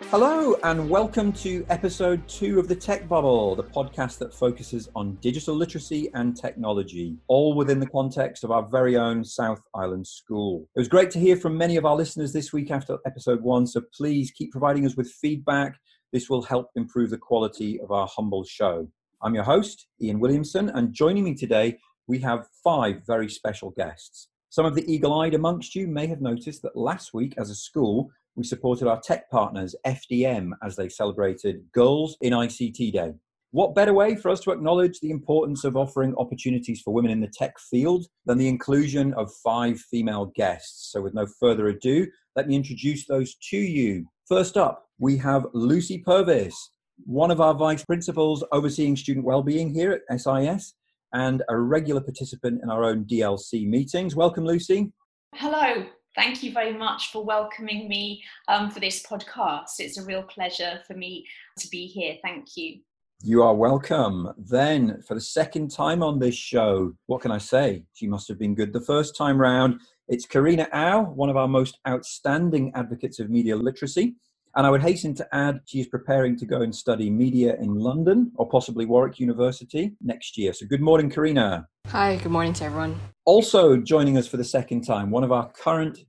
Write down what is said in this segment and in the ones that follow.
Hello and welcome to episode 2 of the Tech Bubble, the podcast that focuses on digital literacy and technology, all within the context of our very own South Island School. It was great to hear from many of our listeners this week after episode 1, so please keep providing us with feedback. This will help improve the quality of our humble show. I'm your host, Ian Williamson, and joining me today, we have 5 very special guests. Some of the eagle-eyed amongst you may have noticed that last week as a school, we supported our tech partners, FDM, as they celebrated Girls in ICT Day. What better way for us to acknowledge the importance of offering opportunities for women in the tech field than the inclusion of 5 female guests? So with no further ado, let me introduce those to you. First up, we have Lucy Purvis, one of our vice principals overseeing student wellbeing here at SIS and a regular participant in our own DLC meetings. Welcome, Lucy. Hello. Thank you very much for welcoming me for this podcast. It's a real pleasure for me to be here. Thank you. You are welcome. Then, for the second time on this show, what can I say? She must have been good the first time round. It's Karina Au, one of our most outstanding advocates of media literacy. And I would hasten to add, she is preparing to go and study media in London or possibly Warwick University next year. So good morning, Karina. Hi, good morning to everyone. Also joining us for the second time, one of our current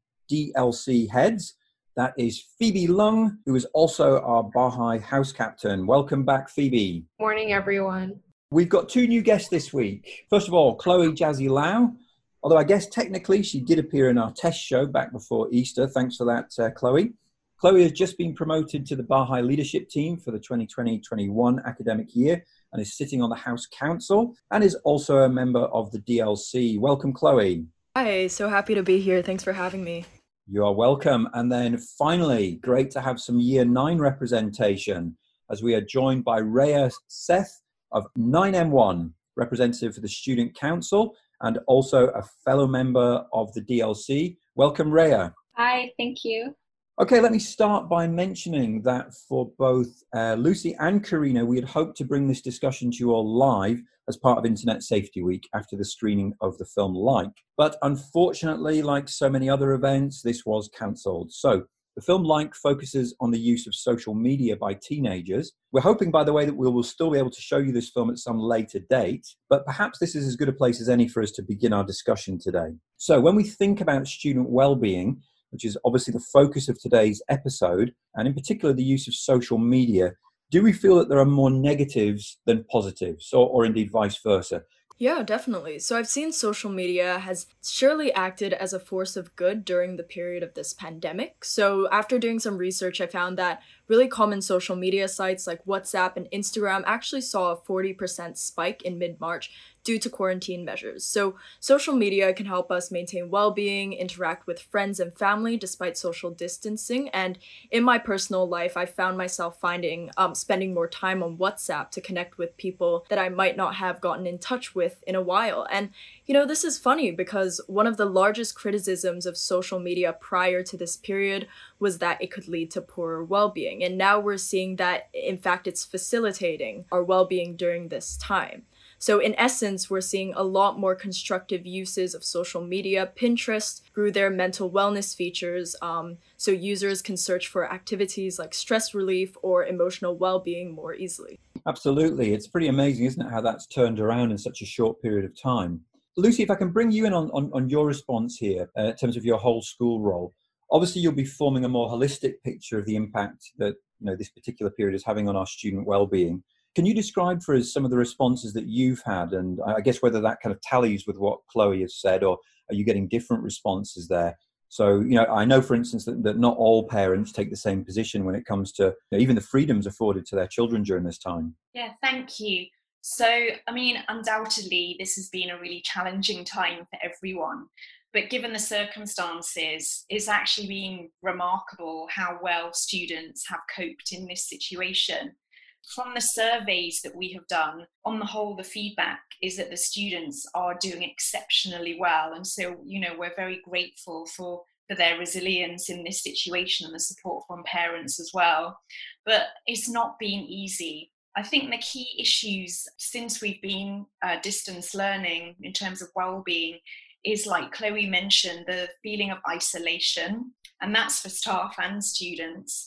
DLC heads, that is Phoebe Lung, who is also our Baha'i house captain. Welcome back, Phoebe. Morning, everyone. We've got 2 new guests this week. First of all, Chloe Jazzy Lau, although I guess technically she did appear in our test show back before Easter. Thanks for that, Chloe. Chloe has just been promoted to the Baha'i leadership team for the 2020-21 academic year and is sitting on the House Council and is also a member of the DLC. Welcome, Chloe. Hi, so happy to be here. Thanks for having me. You are welcome. And then finally, great to have some Year 9 representation as we are joined by Rhea Seth of 9M1, representative for the Student Council and also a fellow member of the DLC. Welcome, Rhea. Hi, thank you. Okay, let me start by mentioning that for both Lucy and Karina, we had hoped to bring this discussion to you all live as part of Internet Safety Week after the screening of the film Like. But unfortunately, like so many other events, this was cancelled. So the film Like focuses on the use of social media by teenagers. We're hoping, by the way, that we will still be able to show you this film at some later date, but perhaps this is as good a place as any for us to begin our discussion today. So when we think about student well-being, which is obviously the focus of today's episode, and in particular the use of social media, do we feel that there are more negatives than positives, or indeed vice versa? Yeah, definitely. So I've seen social media has surely acted as a force of good during the period of this pandemic. So after doing some research, I found that really common social media sites like WhatsApp and Instagram actually saw a 40% spike in mid-March due to quarantine measures. So social media can help us maintain well-being, interact with friends and family despite social distancing. And in my personal life, I found myself spending more time on WhatsApp to connect with people that I might not have gotten in touch with in a while. And this is funny because one of the largest criticisms of social media prior to this period was that it could lead to poorer well-being. And now we're seeing that, in fact, it's facilitating our well-being during this time. So in essence, we're seeing a lot more constructive uses of social media. Pinterest grew their mental wellness features, so users can search for activities like stress relief or emotional well-being more easily. Absolutely. It's pretty amazing, isn't it, how that's turned around in such a short period of time. Lucy, if I can bring you in on your response here in terms of your whole school role. Obviously, you'll be forming a more holistic picture of the impact that this particular period is having on our student well-being. Can you describe for us some of the responses that you've had, and I guess whether that kind of tallies with what Chloe has said, or are you getting different responses there? So, I know, for instance, that not all parents take the same position when it comes to even the freedoms afforded to their children during this time. Yeah, thank you. So, undoubtedly, this has been a really challenging time for everyone. But given the circumstances, it's actually been remarkable how well students have coped in this situation. From the surveys that we have done, on the whole, the feedback is that the students are doing exceptionally well. And so, we're very grateful for their resilience in this situation and the support from parents as well. But it's not been easy. I think the key issues since we've been distance learning in terms of well-being is, like Chloe mentioned, the feeling of isolation, and that's for staff and students.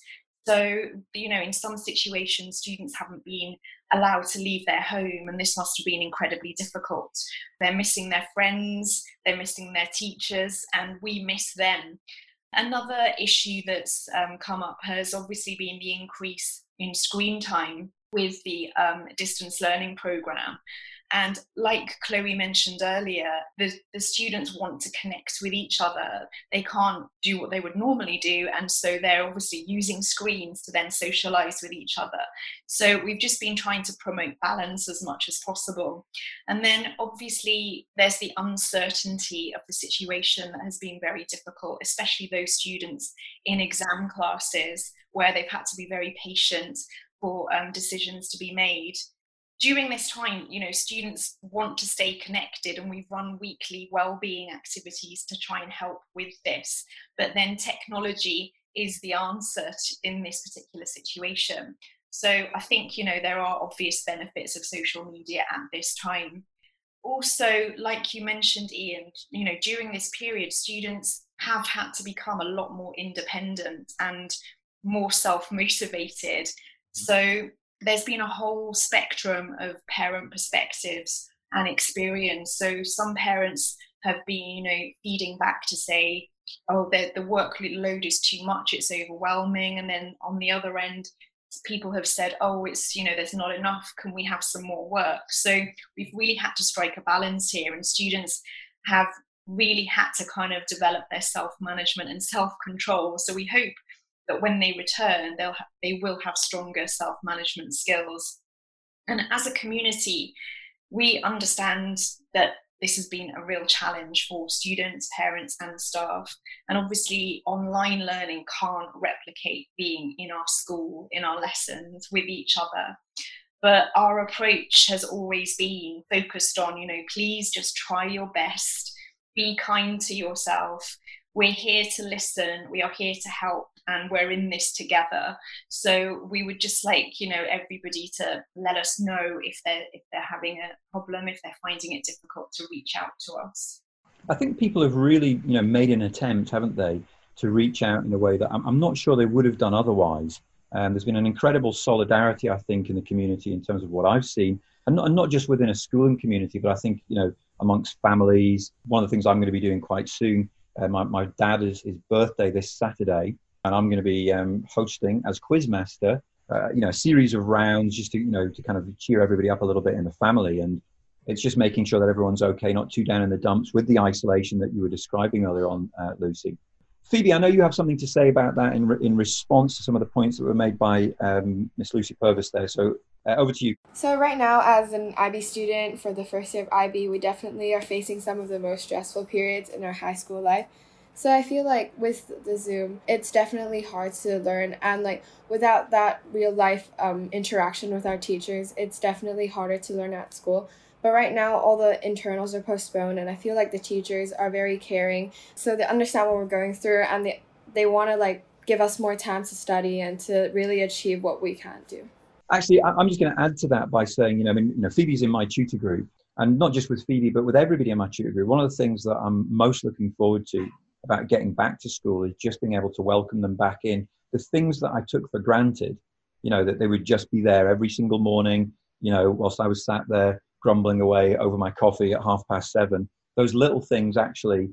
So, in some situations, students haven't been allowed to leave their home, and this must have been incredibly difficult. They're missing their friends, they're missing their teachers, and we miss them. Another issue that's come up has obviously been the increase in screen time with the distance learning program. And like Chloe mentioned earlier, the students want to connect with each other. They can't do what they would normally do. And so they're obviously using screens to then socialize with each other. So we've just been trying to promote balance as much as possible. And then obviously there's the uncertainty of the situation that has been very difficult, especially those students in exam classes where they've had to be very patient for decisions to be made. During this time, students want to stay connected, and we've run weekly wellbeing activities to try and help with this. But then technology is the answer in this particular situation. So I think, there are obvious benefits of social media at this time. Also, like you mentioned, Ian, during this period, students have had to become a lot more independent and more self-motivated. So there's been a whole spectrum of parent perspectives and experience. So some parents have been, feeding back to say, oh, the workload is too much, it's overwhelming. And then on the other end, people have said, oh, it's, there's not enough, can we have some more work? So we've really had to strike a balance here, and students have really had to kind of develop their self-management and self-control. So we hope that when they return, they will have stronger self-management skills. And as a community, we understand that this has been a real challenge for students, parents, and staff. And obviously, online learning can't replicate being in our school, in our lessons with each other. But our approach has always been focused on, please just try your best, be kind to yourself. We're here to listen, we are here to help, and we're in this together. So we would just like, everybody to let us know if they're having a problem, if they're finding it difficult, to reach out to us. I think people have really, made an attempt, haven't they, to reach out in a way that I'm not sure they would have done otherwise. There's been an incredible solidarity, I think, in the community in terms of what I've seen, and not just within a schooling community, but I think, amongst families. One of the things I'm going to be doing quite soon, my dad is his birthday this Saturday, and I'm going to be hosting as quizmaster, a series of rounds just to kind of cheer everybody up a little bit in the family. And it's just making sure that everyone's okay, not too down in the dumps with the isolation that you were describing earlier on, Lucy. Phoebe, I know you have something to say about that in response to some of the points that were made by Miss Lucy Purvis there. So over to you. So right now, as an IB student for the first year of IB, we definitely are facing some of the most stressful periods in our high school life. So I feel like with the Zoom, it's definitely hard to learn, and like without that real life interaction with our teachers, it's definitely harder to learn at school. But right now, all the internals are postponed, and I feel like the teachers are very caring, so they understand what we're going through, and they want to like give us more time to study and to really achieve what we can't do. Actually, I'm just going to add to that by saying, Phoebe's in my tutor group, and not just with Phoebe, but with everybody in my tutor group. One of the things that I'm most looking forward to about getting back to school is just being able to welcome them back in. The things that I took for granted, that they would just be there every single morning, whilst I was sat there grumbling away over my coffee at 7:30. Those little things actually,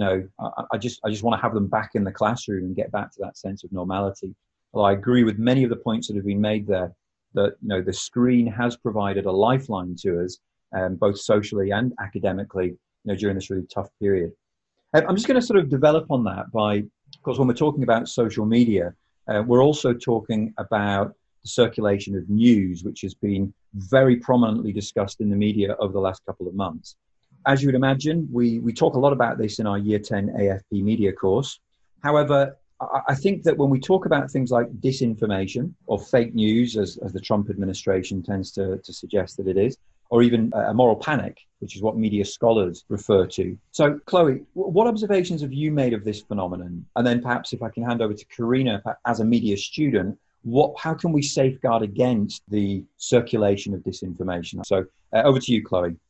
I just want to have them back in the classroom and get back to that sense of normality. Well, I agree with many of the points that have been made there, that the screen has provided a lifeline to us, both socially and academically, during this really tough period. I'm just going to sort of develop on that by, of course, when we're talking about social media, we're also talking about the circulation of news, which has been very prominently discussed in the media over the last couple of months. As you would imagine, we talk a lot about this in our Year 10 AFP media course. However, I think that when we talk about things like disinformation or fake news, as the Trump administration tends to suggest that it is, or even a moral panic, which is what media scholars refer to. So, Chloe, what observations have you made of this phenomenon? And then perhaps if I can hand over to Karina, as a media student, how can we safeguard against the circulation of disinformation? So over to you, Chloe.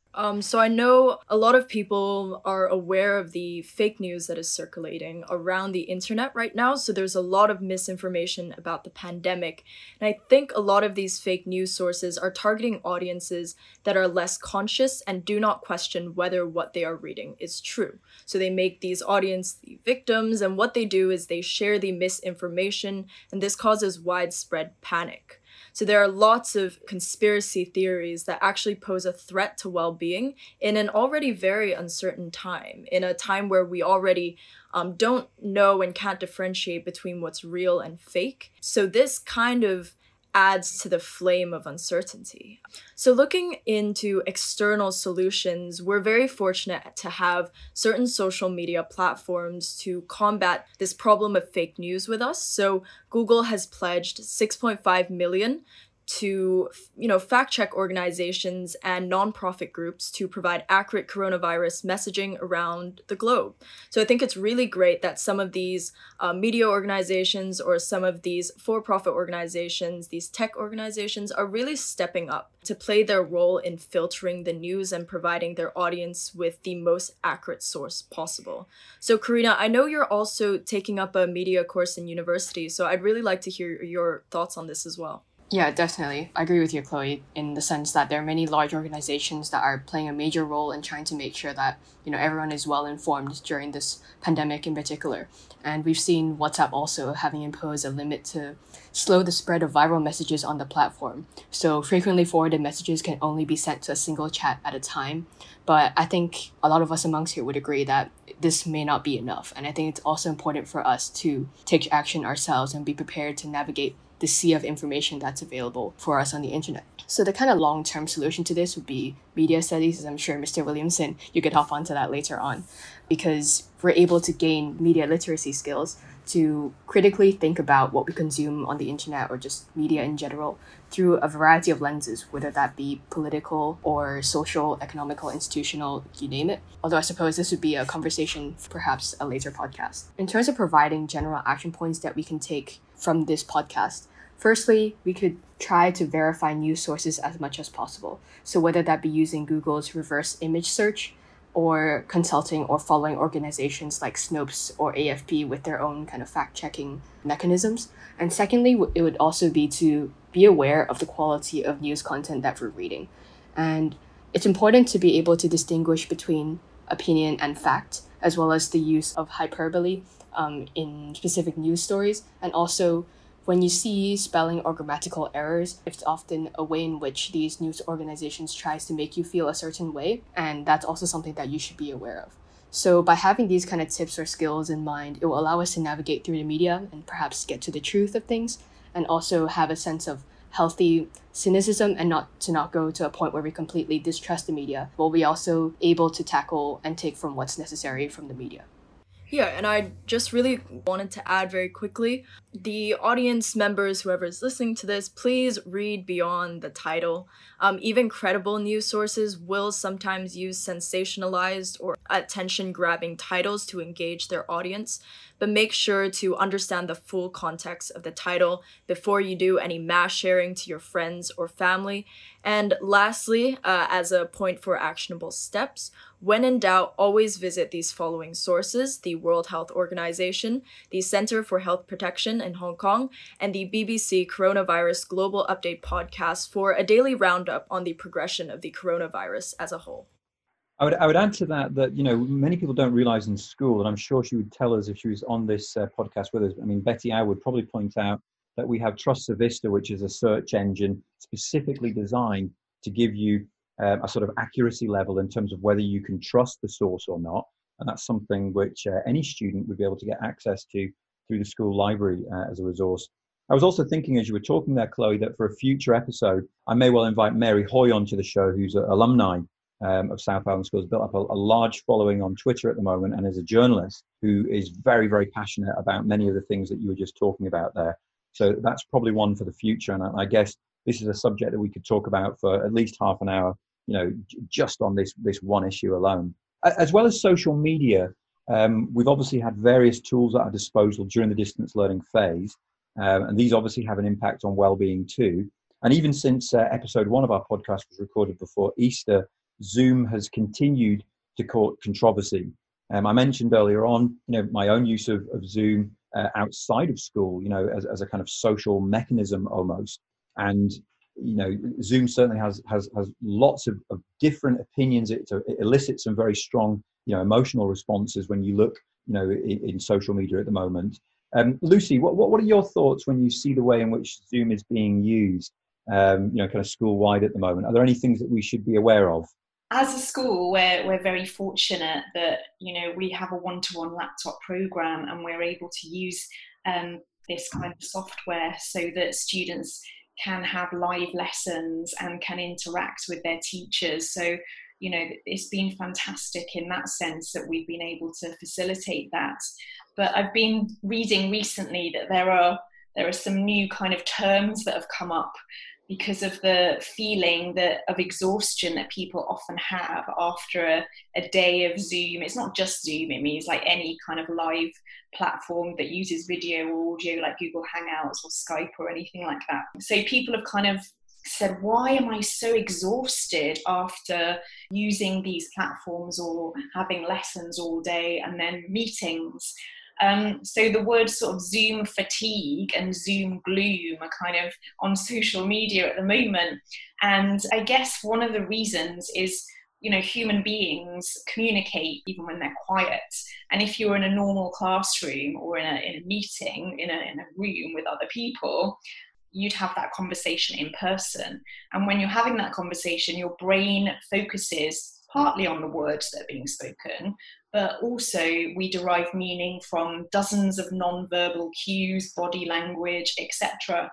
So I know a lot of people are aware of the fake news that is circulating around the internet right now. So there's a lot of misinformation about the pandemic. And I think a lot of these fake news sources are targeting audiences that are less conscious and do not question whether what they are reading is true. So they make these audience the victims, and what they do is they share the misinformation, and this causes widespread panic. So there are lots of conspiracy theories that actually pose a threat to well-being in an already very uncertain time, in a time where we already don't know and can't differentiate between what's real and fake. So this kind of adds to the flame of uncertainty. So looking into external solutions, we're very fortunate to have certain social media platforms to combat this problem of fake news with us. So Google has pledged 6.5 million to, fact check organizations and nonprofit groups to provide accurate coronavirus messaging around the globe. So I think it's really great that some of these media organizations or some of these for-profit organizations, these tech organizations, are really stepping up to play their role in filtering the news and providing their audience with the most accurate source possible. So Karina, I know you're also taking up a media course in university, so I'd really like to hear your thoughts on this as well. Yeah, definitely. I agree with you, Chloe, in the sense that there are many large organizations that are playing a major role in trying to make sure that, everyone is well informed during this pandemic in particular. And we've seen WhatsApp also having imposed a limit to slow the spread of viral messages on the platform. So frequently forwarded messages can only be sent to a single chat at a time. But I think a lot of us amongst here would agree that this may not be enough. And I think it's also important for us to take action ourselves and be prepared to navigate the sea of information that's available for us on the internet. So the kind of long-term solution to this would be media studies, as I'm sure Mr. Williamson, you could hop onto that later on, because we're able to gain media literacy skills to critically think about what we consume on the internet or just media in general through a variety of lenses, whether that be political or social, economical, institutional, you name it. Although I suppose this would be a conversation for perhaps a later podcast. In terms of providing general action points that we can take from this podcast, firstly, we could try to verify news sources as much as possible. So whether that be using Google's reverse image search or consulting or following organizations like Snopes or AFP with their own kind of fact-checking mechanisms. And secondly, it would also be to be aware of the quality of news content that we're reading. And it's important to be able to distinguish between opinion and fact, as well as the use of hyperbole in specific news stories, and also when you see spelling or grammatical errors, it's often a way in which these news organizations tries to make you feel a certain way, and that's also something that you should be aware of. So by having these kind of tips or skills in mind, it will allow us to navigate through the media and perhaps get to the truth of things, and also have a sense of healthy cynicism and not go to a point where we completely distrust the media, but we also able to tackle and take from what's necessary from the media. Yeah, and I just really wanted to add very quickly, the audience members, whoever is listening to this, please read beyond the title. Even credible news sources will sometimes use sensationalized or attention-grabbing titles to engage their audience, but make sure to understand the full context of the title before you do any mass sharing to your friends or family. And lastly, as a point for actionable steps, when in doubt, always visit these following sources: the World Health Organization, the Center for Health Protection in Hong Kong, and the BBC Coronavirus Global Update podcast for a daily roundup on the progression of the coronavirus as a whole. I would add to that, many people don't realize in school, and I'm sure she would tell us if she was on this podcast with us. I mean, Betty Howe would probably point out that we have Trust Vista, which is a search engine specifically designed to give you a sort of accuracy level in terms of whether you can trust the source or not. And that's something which any student would be able to get access to through the school library as a resource. I was also thinking, as you were talking there, Chloe, that for a future episode, I may well invite Mary Hoy onto the show, who's an alumni of South Island Schools, built up a large following on Twitter at the moment, and is a journalist who is very, very passionate about many of the things that you were just talking about there. So that's probably one for the future. And I guess this is a subject that we could talk about for at least half an hour, just on this one issue alone. As well as social media, we've obviously had various tools at our disposal during the distance learning phase. And these obviously have an impact on well-being too. And even since episode 1 of our podcast was recorded before Easter, Zoom has continued to cause controversy. I mentioned earlier on, my own use of Zoom outside of school, as a kind of social mechanism almost. And, Zoom certainly has lots of different opinions. It elicits some very strong, emotional responses when you look, in social media at the moment. Lucy, what are your thoughts when you see the way in which Zoom is being used, kind of school-wide at the moment? Are there any things that we should be aware of? As a school, we're very fortunate that, we have a one-to-one laptop program, and we're able to use this kind of software so that students can have live lessons and can interact with their teachers. So, it's been fantastic in that sense that we've been able to facilitate that. But I've been reading recently that there are some new kind of terms that have come up because of the feeling of exhaustion that people often have after a day of Zoom. It's not just Zoom, it means like any kind of live platform that uses video or audio, like Google Hangouts or Skype or anything like that. So people have kind of said, why am I so exhausted after using these platforms or having lessons all day and then meetings? So the words sort of Zoom fatigue and Zoom gloom are kind of on social media at the moment. And I guess one of the reasons is, human beings communicate even when they're quiet. And if you're in a normal classroom or in a meeting, in a room with other people, you'd have that conversation in person. And when you're having that conversation, your brain focuses partly on the words that are being spoken, but also we derive meaning from dozens of non-verbal cues, body language, etc.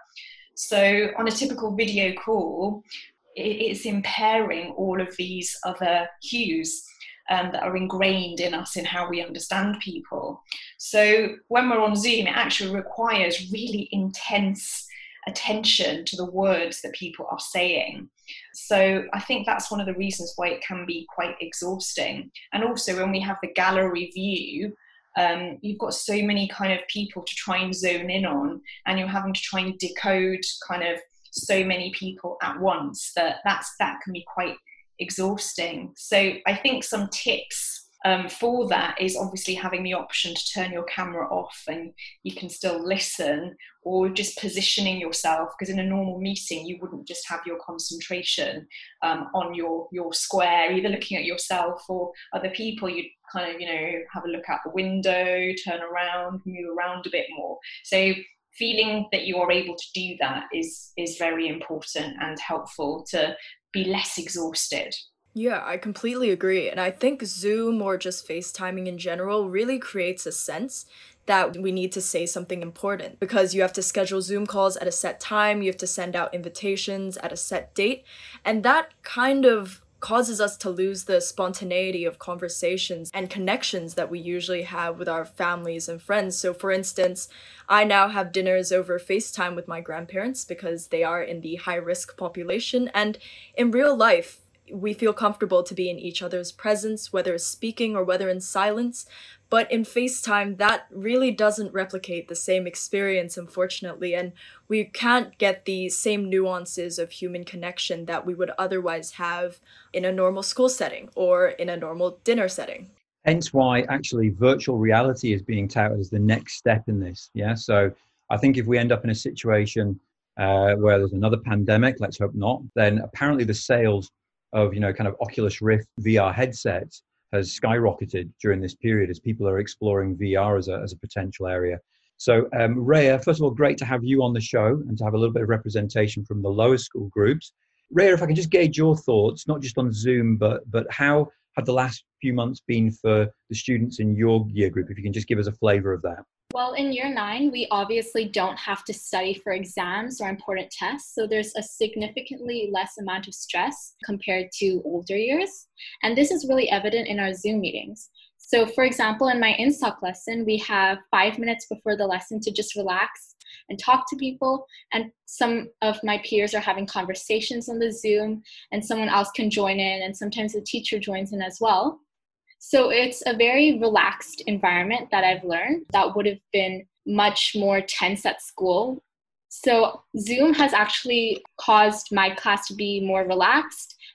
So on a typical video call, it's impairing all of these other cues that are ingrained in us in how we understand people. So when we're on Zoom, it actually requires really intense attention to the words that people are saying. So I think that's one of the reasons why it can be quite exhausting. And also when we have the gallery view, you've got so many kind of people to try and zone in on, and you're having to try and decode kind of so many people at once that can be quite exhausting. So I think some tips for that is obviously having the option to turn your camera off and you can still listen, or just positioning yourself, because in a normal meeting you wouldn't just have your concentration on your square, either looking at yourself or other people. You'd kind of have a look out the window, turn around, move around a bit more. So feeling that you are able to do that is very important and helpful to be less exhausted. Yeah, I completely agree. And I think Zoom, or just FaceTiming in general, really creates a sense that we need to say something important, because you have to schedule Zoom calls at a set time, you have to send out invitations at a set date, and that kind of causes us to lose the spontaneity of conversations and connections that we usually have with our families and friends. So for instance, I now have dinners over FaceTime with my grandparents because they are in the high-risk population, and in real life, we feel comfortable to be in each other's presence, whether speaking or whether in silence. But in FaceTime, that really doesn't replicate the same experience, unfortunately, and we can't get the same nuances of human connection that we would otherwise have in a normal school setting or in a normal dinner setting. Hence why actually virtual reality is being touted as the next step in this. Yeah. So I think if we end up in a situation where there's another pandemic, let's hope not, then apparently the sales of, kind of Oculus Rift VR headsets has skyrocketed during this period as people are exploring VR as a potential area. So Rhea, first of all, great to have you on the show and to have a little bit of representation from the lower school groups. Rhea, if I can just gauge your thoughts, not just on Zoom, but how have the last few months been for the students in your year group? If you can just give us a flavor of that. Well, in year 9, we obviously don't have to study for exams or important tests, so there's a significantly less amount of stress compared to older years. And this is really evident in our Zoom meetings. So for example, in my in-stock lesson, we have 5 minutes before the lesson to just relax and talk to people. And some of my peers are having conversations on the Zoom, and someone else can join in, and sometimes the teacher joins in as well. So it's a very relaxed environment that I've learned that would have been much more tense at school. So Zoom has actually caused my class to be more relaxed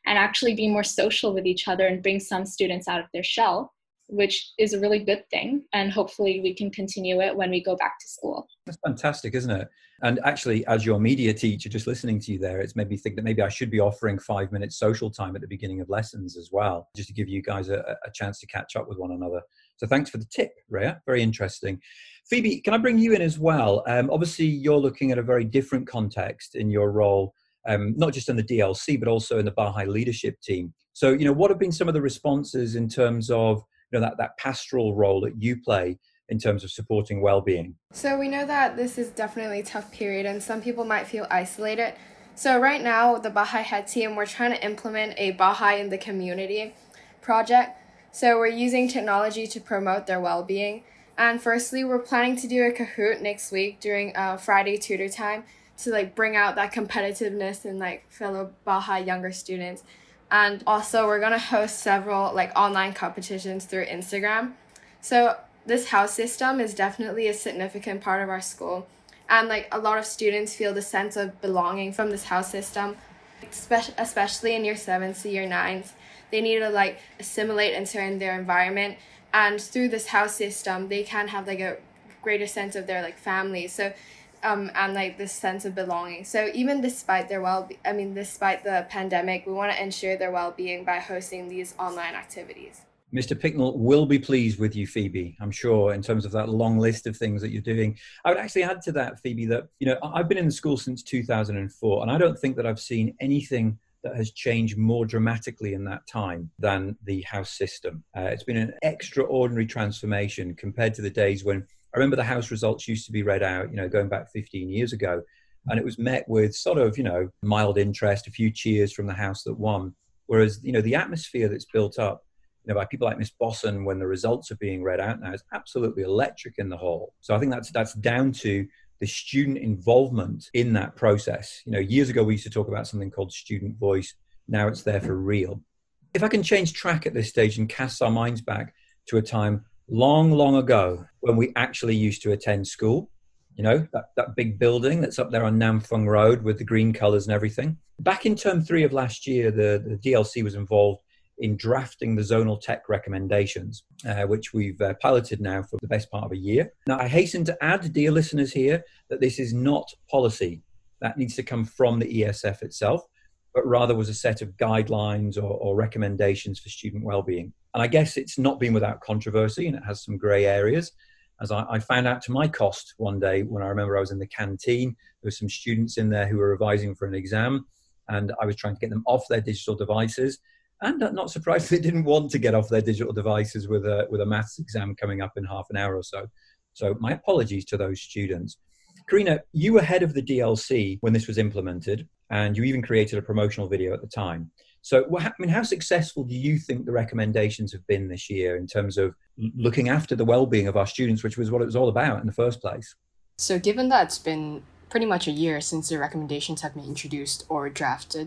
and actually be more social with each other and bring some students out of their shell, which is a really good thing. And hopefully we can continue it when we go back to school. That's fantastic, isn't it? And actually, as your media teacher, just listening to you there, it's made me think that maybe I should be offering 5 minutes social time at the beginning of lessons as well, just to give you guys a chance to catch up with one another. So thanks for the tip, Rhea. Very interesting. Phoebe, can I bring you in as well? Obviously, you're looking at a very different context in your role, not just in the DLC, but also in the Baha'i leadership team. So, what have been some of the responses in terms of that pastoral role that you play in terms of supporting well-being? So we know that this is definitely a tough period and some people might feel isolated. So right now, the Baha'i Head team, we're trying to implement a Baha'i in the Community project. So we're using technology to promote their well-being. And firstly, we're planning to do a Kahoot next week during Friday tutor time to bring out that competitiveness in fellow Baha'i younger students. And also we're going to host several online competitions through Instagram. So this house system is definitely a significant part of our school. And a lot of students feel the sense of belonging from this house system, especially in year 7s to year 9s. They need to assimilate into their environment. And through this house system, they can have a greater sense of their family. So and this sense of belonging. So even despite despite the pandemic, we want to ensure their well-being by hosting these online activities. Mr. Picknell will be pleased with you, Phoebe, I'm sure, in terms of that long list of things that you're doing. I would actually add to that, Phoebe, that, I've been in the school since 2004, and I don't think that I've seen anything that has changed more dramatically in that time than the house system. It's been an extraordinary transformation compared to the days when I remember the house results used to be read out, going back 15 years ago, and it was met with sort of, mild interest, a few cheers from the house that won. Whereas, the atmosphere that's built up, by people like Miss Bosson when the results are being read out now is absolutely electric in the hall. So I think that's down to the student involvement in that process. Years ago we used to talk about something called student voice. Now it's there for real. If I can change track at this stage and cast our minds back to a time long, long ago when we actually used to attend school, that big building that's up there on Nam Phuong Road with the green colours and everything. Back in term 3 of last year, the DLC was involved in drafting the zonal tech recommendations, which we've piloted now for the best part of a year. Now, I hasten to add, dear listeners here, that this is not policy. That needs to come from the ESF itself, but rather was a set of guidelines or recommendations for student well-being. And I guess it's not been without controversy, and it has some grey areas. As I found out to my cost one day when I remember I was in the canteen, there were some students in there who were revising for an exam, and I was trying to get them off their digital devices. And not surprised they didn't want to get off their digital devices with a maths exam coming up in half an hour or so. So my apologies to those students. Karina, you were head of the DLC when this was implemented, and you even created a promotional video at the time. So, how successful do you think the recommendations have been this year in terms of looking after the well-being of our students, which was what it was all about in the first place? So given that it's been pretty much a year since the recommendations have been introduced or drafted,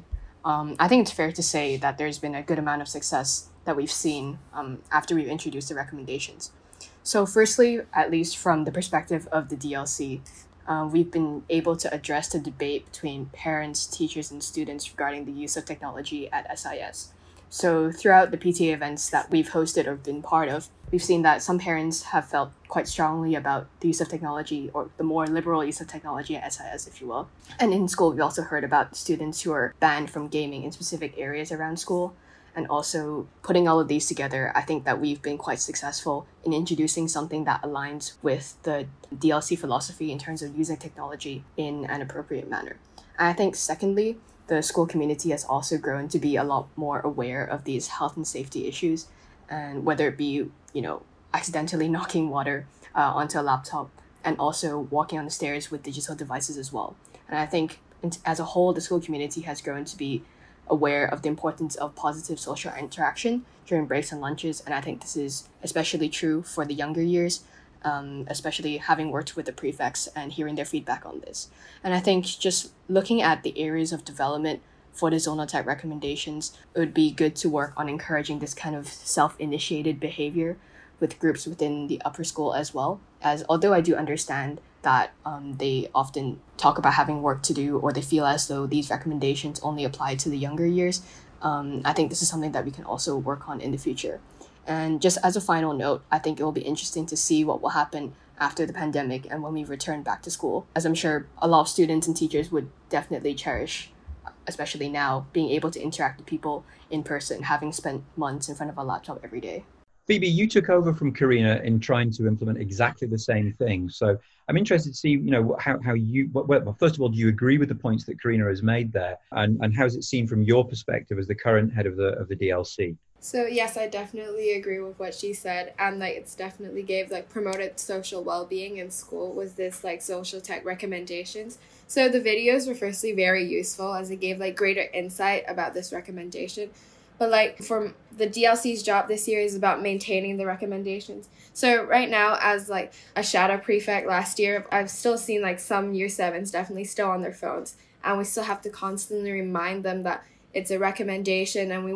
I think it's fair to say that there's been a good amount of success that we've seen after we've introduced the recommendations. So firstly, at least from the perspective of the DLC, we've been able to address the debate between parents, teachers, and students regarding the use of technology at SIS. So throughout the PTA events that we've hosted or been part of, we've seen that some parents have felt quite strongly about the use of technology, or the more liberal use of technology at SIS, if you will. And in school, we also heard about students who are banned from gaming in specific areas around school. And also putting all of these together, I think that we've been quite successful in introducing something that aligns with the DLC philosophy in terms of using technology in an appropriate manner. And I think secondly, the school community has also grown to be a lot more aware of these health and safety issues, and whether it be, accidentally knocking water onto a laptop, and also walking on the stairs with digital devices as well. And I think as a whole, the school community has grown to be aware of the importance of positive social interaction during breaks and lunches. And I think this is especially true for the younger years, especially having worked with the prefects and hearing their feedback on this. And I think just looking at the areas of development for the zonal tech recommendations, it would be good to work on encouraging this kind of self-initiated behavior with groups within the upper school as well. As although I do understand that they often talk about having work to do, or they feel as though these recommendations only apply to the younger years, I think this is something that we can also work on in the future. And just as a final note, I think it will be interesting to see what will happen after the pandemic and when we return back to school, as I'm sure a lot of students and teachers would definitely cherish, especially now, being able to interact with people in person, having spent months in front of a laptop every day. Phoebe, you took over from Karina in trying to implement exactly the same thing. So I'm interested to see, how you, well, first of all, do you agree with the points that Karina has made there? And how's it seen from your perspective as the current head of the DLC? So yes, I definitely agree with what she said, and it's definitely promoted social well-being in school with this social tech recommendations. So the videos were firstly very useful as it gave greater insight about this recommendation. But from the DLC's job this year is about maintaining the recommendations. So right now, as a shadow prefect last year, I've still seen some year 7s definitely still on their phones, and we still have to constantly remind them that it's a recommendation and we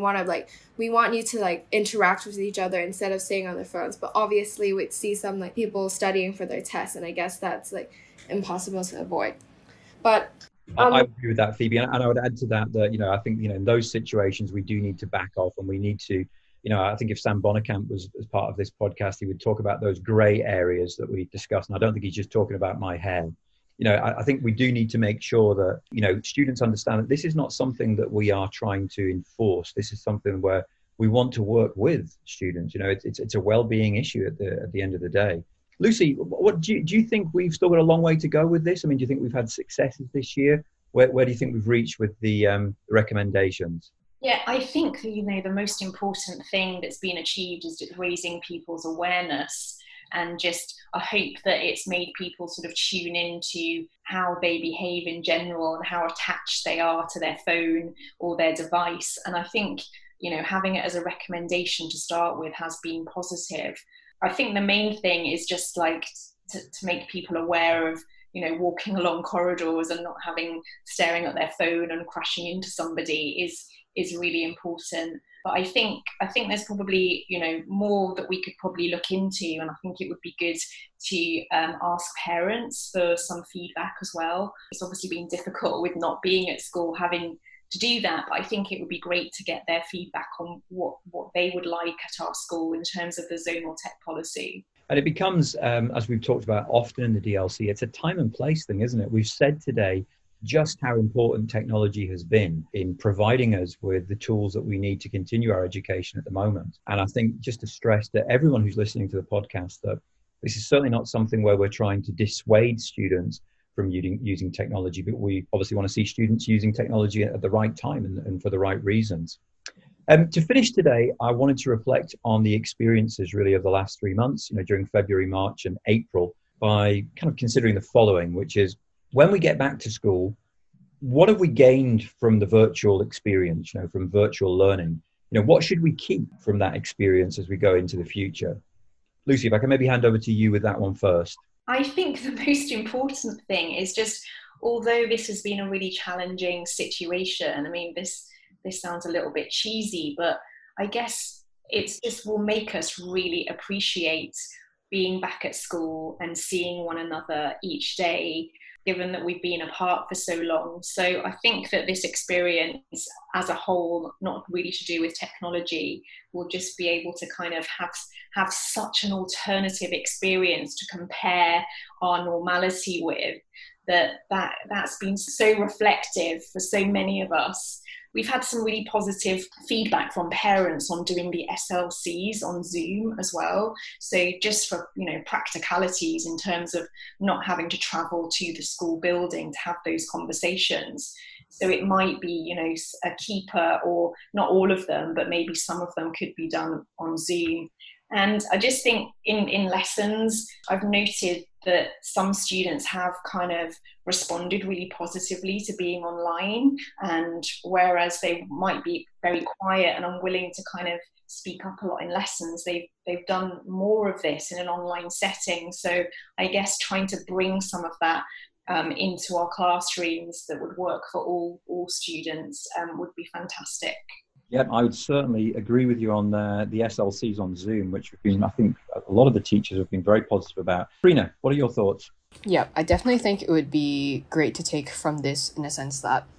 want you to interact with each other instead of staying on their phones. But obviously we'd see some people studying for their tests, and I guess that's impossible to avoid. But I agree with that, Phoebe, and I would add to that I think in those situations we do need to back off, and we need to I think if Sam Bonnekamp was as part of this podcast, he would talk about those grey areas that we discussed, and I don't think he's just talking about my hair. I think we do need to make sure that, students understand that this is not something that we are trying to enforce. This is something where we want to work with students. It's a well-being issue at the end of the day. Lucy, what do you think we've still got a long way to go with this? I mean, do you think we've had successes this year? Where do you think we've reached with the recommendations? Yeah, I think, the most important thing that's been achieved is just raising people's awareness. And I hope that it's made people sort of tune into how they behave in general and how attached they are to their phone or their device. And I think, having it as a recommendation to start with has been positive. I think the main thing is just to make people aware of, walking along corridors and not staring at their phone and crashing into somebody is really important. But I think there's probably, more that we could probably look into, and I think it would be good to ask parents for some feedback as well. It's obviously been difficult with not being at school having to do that, but I think it would be great to get their feedback on what they would like at our school in terms of the zonal tech policy. And it becomes, as we've talked about often in the DLC, it's a time and place thing, isn't it? We've said today just how important technology has been in providing us with the tools that we need to continue our education at the moment. And I think just to stress to everyone who's listening to the podcast that this is certainly not something where we're trying to dissuade students from using technology, but we obviously want to see students using technology at the right time and for the right reasons. To finish today, I wanted to reflect on the experiences really of the last 3 months, during February, March and April, by kind of considering the following, which is, when we get back to school, what have we gained from the virtual experience, from virtual learning? What should we keep from that experience as we go into the future? Lucy, if I can maybe hand over to you with that one first. I think the most important thing is just, although this has been a really challenging situation, I mean, this sounds a little bit cheesy, but I guess it just will make us really appreciate being back at school and seeing one another each day, given that we've been apart for so long. So I think that this experience as a whole, not really to do with technology, will just be able to kind of have such an alternative experience to compare our normality with, that's been so reflective for so many of us. We've had some really positive feedback from parents on doing the SLCs on Zoom as well. So just for, practicalities in terms of not having to travel to the school building to have those conversations. So it might be, a keeper, or not all of them, but maybe some of them could be done on Zoom. And I just think in lessons, I've noted that some students have kind of responded really positively to being online, and whereas they might be very quiet and unwilling to kind of speak up a lot in lessons, they've done more of this in an online setting. So I guess trying to bring some of that into our classrooms that would work for all students would be fantastic. Yeah, I would certainly agree with you on the SLCs on Zoom, which have been, I think, a lot of the teachers have been very positive about. Karina, what are your thoughts? Yeah, I definitely think it would be great to take from this in a sense that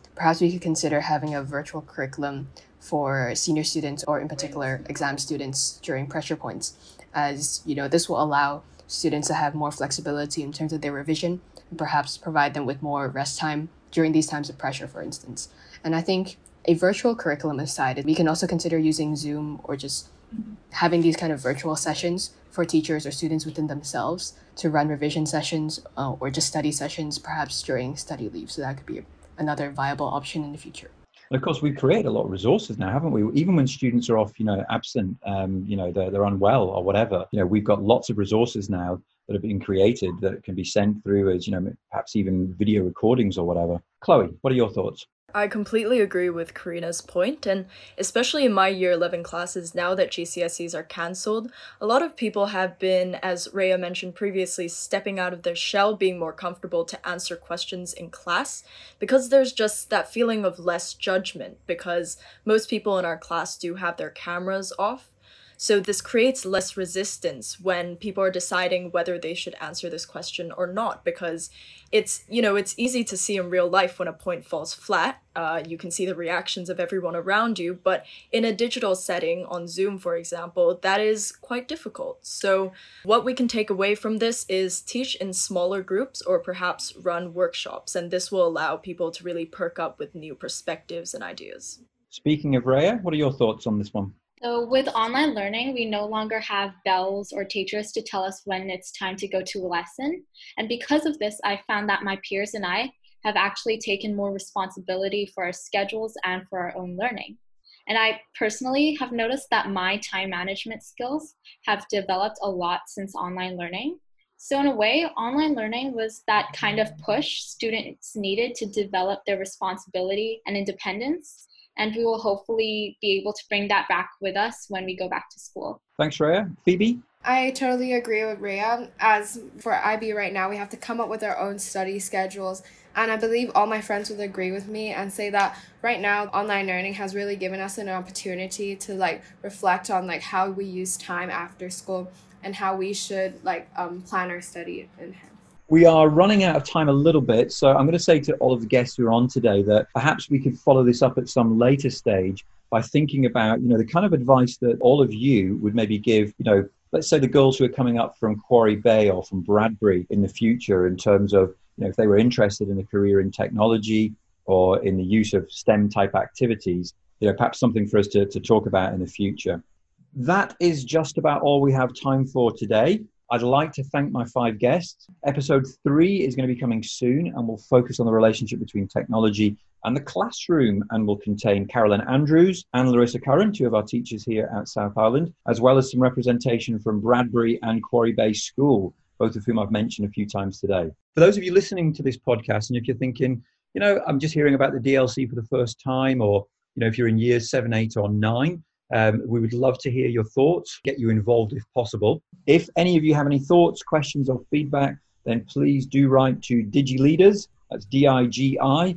perhaps we could consider having a virtual curriculum for senior students, or in particular exam students during pressure points, as this will allow students to have more flexibility in terms of their revision and perhaps provide them with more rest time during these times of pressure, for instance. And I think a virtual curriculum aside, we can also consider using Zoom or just having these kind of virtual sessions for teachers or students within themselves to run revision sessions or just study sessions, perhaps during study leave. So that could be another viable option in the future. And of course, we've created a lot of resources now, haven't we? Even when students are off, absent, they're unwell or whatever, we've got lots of resources now that have been created that can be sent through as, perhaps even video recordings or whatever. Chloe, what are your thoughts? I completely agree with Karina's point, and especially in my year 11 classes, now that GCSEs are cancelled, a lot of people have been, as Rhea mentioned previously, stepping out of their shell, being more comfortable to answer questions in class, because there's just that feeling of less judgment, because most people in our class do have their cameras off. So this creates less resistance when people are deciding whether they should answer this question or not, because it's easy to see in real life when a point falls flat. You can see the reactions of everyone around you, but in a digital setting on Zoom, for example, that is quite difficult. So what we can take away from this is teach in smaller groups or perhaps run workshops, and this will allow people to really perk up with new perspectives and ideas. Speaking of Rhea, what are your thoughts on this one? So with online learning, we no longer have bells or teachers to tell us when it's time to go to a lesson. And because of this, I found that my peers and I have actually taken more responsibility for our schedules and for our own learning. And I personally have noticed that my time management skills have developed a lot since online learning. So in a way, online learning was that kind of push students needed to develop their responsibility and independence. And we will hopefully be able to bring that back with us when we go back to school. Thanks, Rhea. Phoebe? I totally agree with Rhea. As for IB right now, we have to come up with our own study schedules. And I believe all my friends would agree with me and say that right now, online learning has really given us an opportunity to reflect on how we use time after school and how we should plan our study in hand. We are running out of time a little bit, so I'm going to say to all of the guests who are on today that perhaps we could follow this up at some later stage by thinking about, the kind of advice that all of you would maybe give, let's say the girls who are coming up from Quarry Bay or from Bradbury in the future in terms of, if they were interested in a career in technology or in the use of STEM type activities, perhaps something for us to talk about in the future. That is just about all we have time for today. I'd like to thank my 5 guests. Episode 3 is going to be coming soon and will focus on the relationship between technology and the classroom and will contain Carolyn Andrews and Larissa Curran, 2 of our teachers here at South Island, as well as some representation from Bradbury and Quarry Bay School, both of whom I've mentioned a few times today. For those of you listening to this podcast, and if you're thinking, I'm just hearing about the DLC for the first time, or, if you're in years 7, 8 or 9, we would love to hear your thoughts, get you involved if possible. If any of you have any thoughts, questions or feedback, then please do write to DigiLeaders, that's DIGILEADERS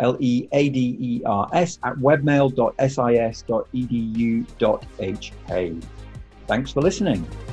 at webmail.sis.edu.hk. Thanks for listening.